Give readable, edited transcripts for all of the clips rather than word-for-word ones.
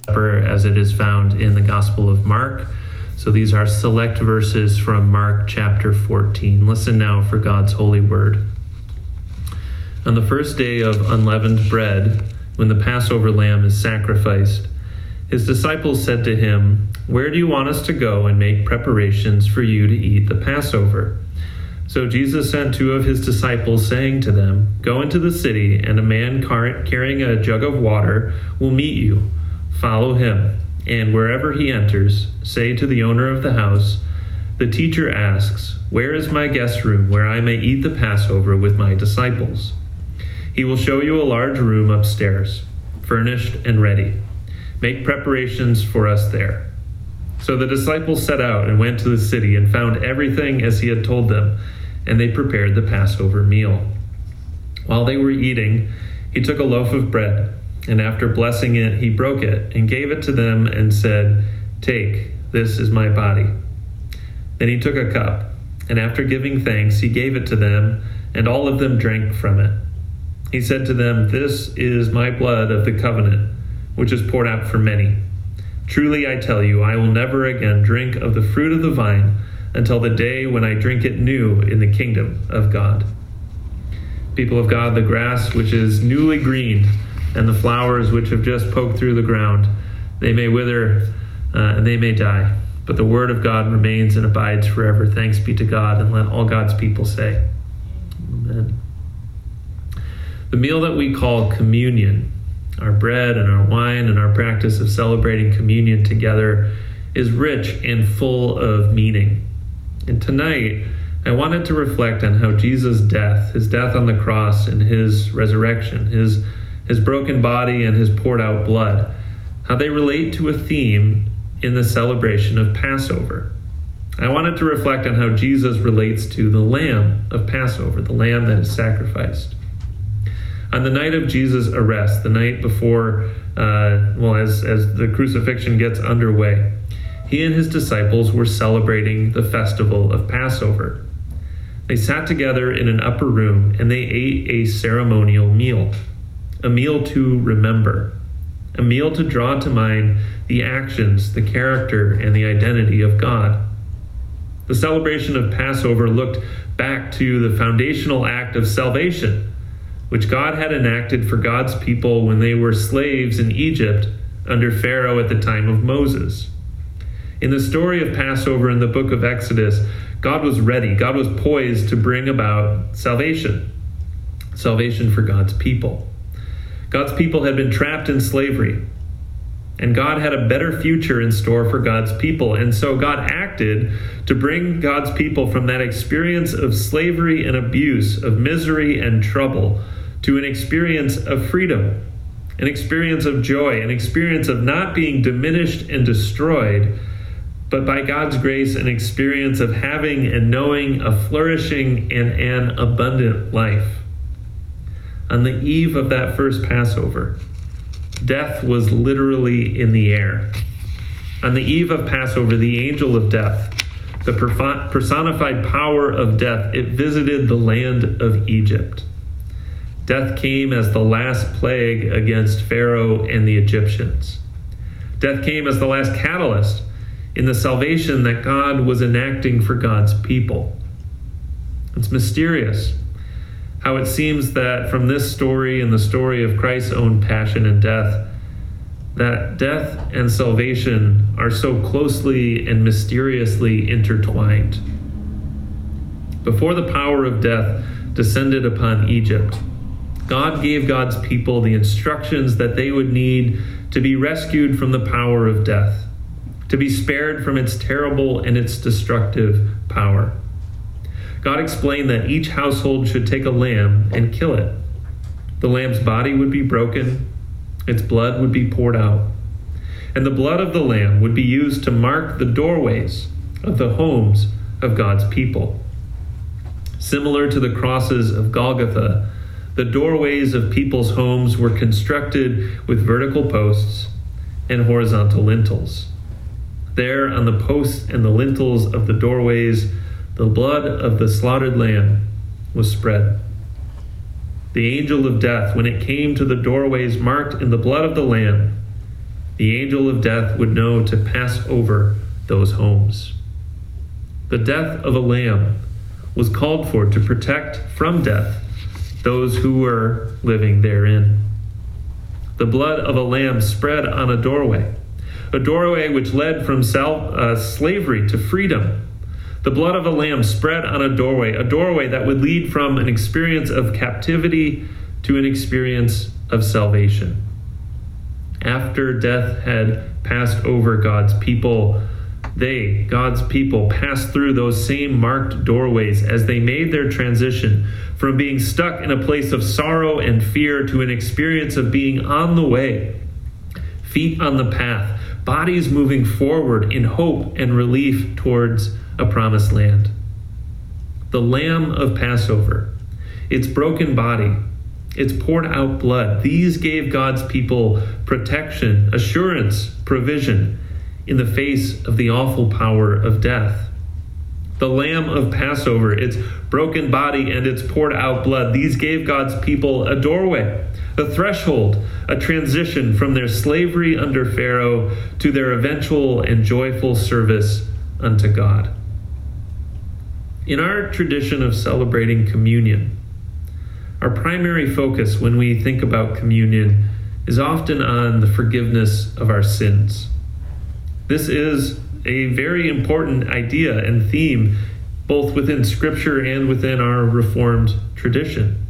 Supper as it is found in the Gospel of Mark. So these are select verses from Mark chapter 14. Listen now for God's holy word. On the first day of unleavened bread, when the Passover lamb is sacrificed, his disciples said to him, "Where do you want us to go and make preparations for you to eat the Passover?" So Jesus sent two of his disciples, saying to them, "Go into the city, and a man carrying a jug of water will meet you. Follow him, and wherever he enters, say to the owner of the house, 'The teacher asks, where is my guest room where I may eat the Passover with my disciples?' He will show you a large room upstairs, furnished and ready. Make preparations for us there." So the disciples set out and went to the city and found everything as he had told them, and they prepared the Passover meal. While they were eating, he took a loaf of bread, and after blessing it, he broke it and gave it to them and said, "Take, this is my body." Then he took a cup, and after giving thanks, he gave it to them, and all of them drank from it. He said to them, "This is my blood of the covenant, which is poured out for many. Truly I tell you, I will never again drink of the fruit of the vine until the day when I drink it new in the kingdom of God." People of God, the grass which is newly green and the flowers which have just poked through the ground, they may wither and they may die, but the word of God remains and abides forever. Thanks be to God, and let all God's people say, Amen. The meal that we call communion, our bread and our wine and our practice of celebrating communion together, is rich and full of meaning. And tonight, I wanted to reflect on how Jesus' death, his death on the cross and his resurrection, his broken body and his poured out blood, how they relate to a theme in the celebration of Passover. I wanted to reflect on how Jesus relates to the lamb of Passover, the lamb that is sacrificed. On the night of Jesus' arrest, the night before, as the crucifixion gets underway, he and his disciples were celebrating the festival of Passover. They sat together in an upper room and they ate a ceremonial meal, a meal to remember, a meal to draw to mind the actions, the character, and the identity of God. The celebration of Passover looked back to the foundational act of salvation, which God had enacted for God's people when they were slaves in Egypt under Pharaoh at the time of Moses. In the story of Passover in the book of Exodus, God was ready, God was poised to bring about salvation for God's people. God's people had been trapped in slavery, and God had a better future in store for God's people. And so God acted to bring God's people from that experience of slavery and abuse, of misery and trouble, to an experience of freedom, an experience of joy, an experience of not being diminished and destroyed, but by God's grace, an experience of having and knowing a flourishing and an abundant life. On the eve of that first Passover, death was literally in the air. On the eve of Passover, the angel of death, the personified power of death, it visited the land of Egypt. Death came as the last plague against Pharaoh and the Egyptians. Death came as the last catalyst in the salvation that God was enacting for God's people. It's mysterious how it seems that from this story and the story of Christ's own passion and death, that death and salvation are so closely and mysteriously intertwined. Before the power of death descended upon Egypt, God gave God's people the instructions that they would need to be rescued from the power of death, to be spared from its terrible and its destructive power. God explained that each household should take a lamb and kill it. The lamb's body would be broken, its blood would be poured out, and the blood of the lamb would be used to mark the doorways of the homes of God's people. Similar to the crosses of Golgotha, the doorways of people's homes were constructed with vertical posts and horizontal lintels. There on the posts and the lintels of the doorways, the blood of the slaughtered lamb was spread. The angel of death, when it came to the doorways marked in the blood of the lamb, the angel of death would know to pass over those homes. The death of a lamb was called for to protect from death those who were living therein. The blood of a lamb spread on a doorway which led from slavery to freedom. The blood of a lamb spread on a doorway that would lead from an experience of captivity to an experience of salvation. After death had passed over God's people, God's people, passed through those same marked doorways as they made their transition from being stuck in a place of sorrow and fear to an experience of being on the way, feet on the path, bodies moving forward in hope and relief towards a promised land. The Lamb of Passover, its broken body, its poured out blood, these gave God's people protection, assurance, provision in the face of the awful power of death. The Lamb of Passover, its broken body and its poured out blood, these gave God's people a doorway, a threshold, a transition from their slavery under Pharaoh to their eventual and joyful service unto God. In our tradition of celebrating communion, our primary focus when we think about communion is often on the forgiveness of our sins. This is a very important idea and theme, both within Scripture and within our Reformed tradition.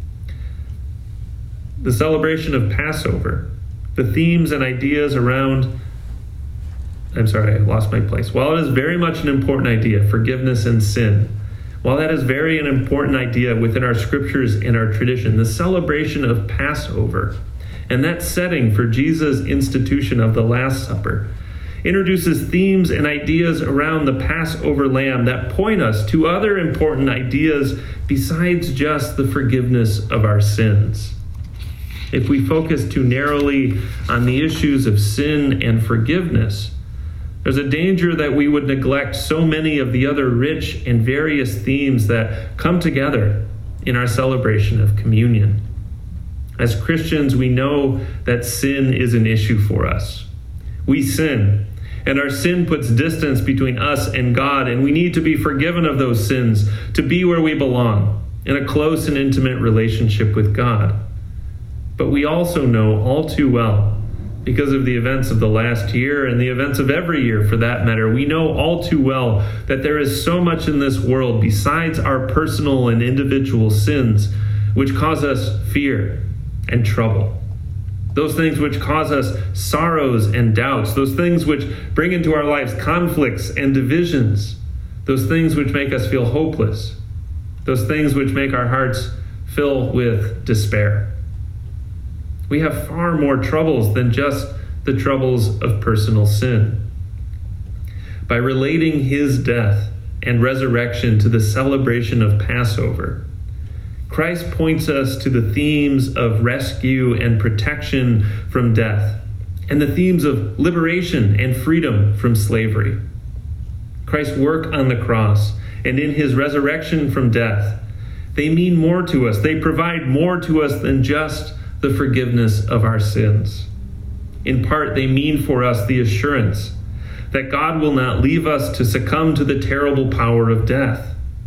The celebration of Passover, the themes and ideas around, I lost my place. While it is very much an important idea, forgiveness and sin, while that is very an important idea within our Scriptures and our tradition, the celebration of Passover and that setting for Jesus' institution of the Last Supper introduces themes and ideas around the Passover lamb that point us to other important ideas besides just the forgiveness of our sins. If we focus too narrowly on the issues of sin and forgiveness, there's a danger that we would neglect so many of the other rich and various themes that come together in our celebration of communion. As Christians, we know that sin is an issue for us. We sin, and our sin puts distance between us and God, and we need to be forgiven of those sins to be where we belong, in a close and intimate relationship with God. But we also know all too well, because of the events of the last year and the events of every year for that matter, we know all too well that there is so much in this world besides our personal and individual sins which cause us fear and trouble. Those things which cause us sorrows and doubts, those things which bring into our lives conflicts and divisions, those things which make us feel hopeless, those things which make our hearts fill with despair. We have far more troubles than just the troubles of personal sin. By relating his death and resurrection to the celebration of Passover, Christ points us to the themes of rescue and protection from death, and the themes of liberation and freedom from slavery. Christ's work on the cross and in his resurrection from death, they mean more to us. They provide more to us than just the forgiveness of our sins. In part, they mean for us the assurance that God will not leave us to succumb to the terrible power of death.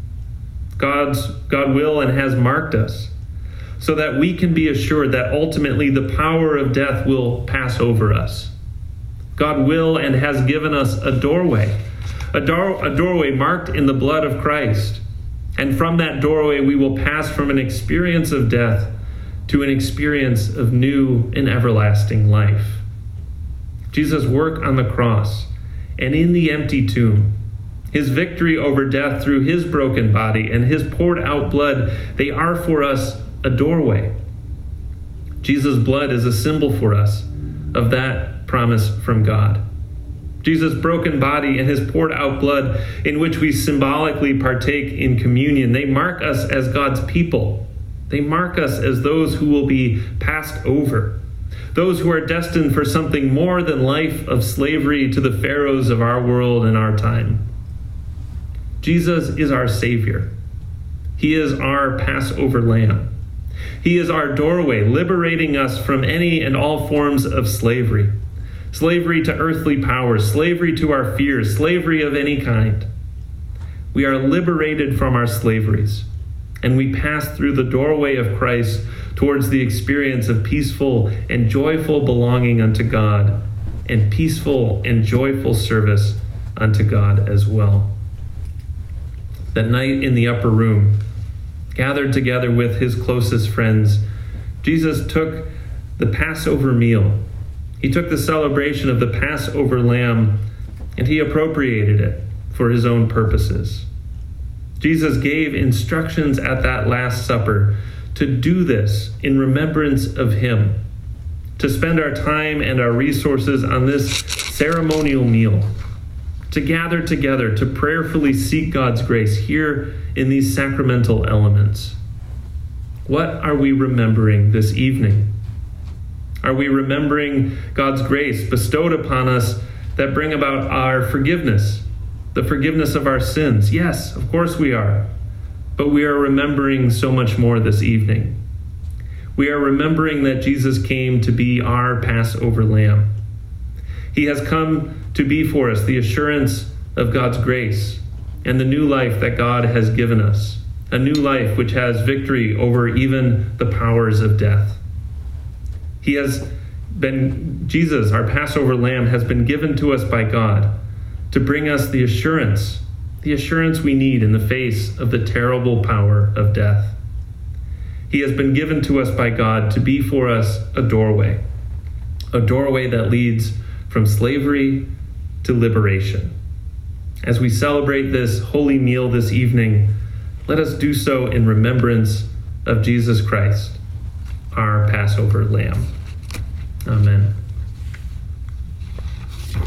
God will and has marked us so that we can be assured that ultimately the power of death will pass over us. God will and has given us a doorway marked in the blood of Christ. And from that doorway, we will pass from an experience of death to an experience of new and everlasting life. Jesus' work on the cross and in the empty tomb, his victory over death through his broken body and his poured out blood, they are for us a doorway. Jesus' blood is a symbol for us of that promise from God. Jesus' broken body and his poured out blood, in which we symbolically partake in communion, they mark us as God's people. They mark us as those who will be passed over, those who are destined for something more than life of slavery to the pharaohs of our world and our time. Jesus is our Savior. He is our Passover lamb. He is our doorway, liberating us from any and all forms of slavery, slavery to earthly powers, slavery to our fears, slavery of any kind. We are liberated from our slaveries, and we pass through the doorway of Christ towards the experience of peaceful and joyful belonging unto God, and peaceful and joyful service unto God as well. That night in the upper room, gathered together with his closest friends, Jesus took the Passover meal. He took the celebration of the Passover lamb and he appropriated it for his own purposes. Jesus gave instructions at that Last Supper to do this in remembrance of him, to spend our time and our resources on this ceremonial meal, to gather together, to prayerfully seek God's grace here in these sacramental elements. What are we remembering this evening? Are we remembering God's grace bestowed upon us that bring about our forgiveness, the forgiveness of our sins? Yes, of course we are. But we are remembering so much more this evening. We are remembering that Jesus came to be our Passover lamb. He has come to be for us the assurance of God's grace and the new life that God has given us, a new life which has victory over even the powers of death. Jesus, our Passover lamb, has been given to us by God to bring us the assurance we need in the face of the terrible power of death. He has been given to us by God to be for us a doorway that leads from slavery to liberation. As we celebrate this holy meal this evening, let us do so in remembrance of Jesus Christ, our Passover lamb. Amen.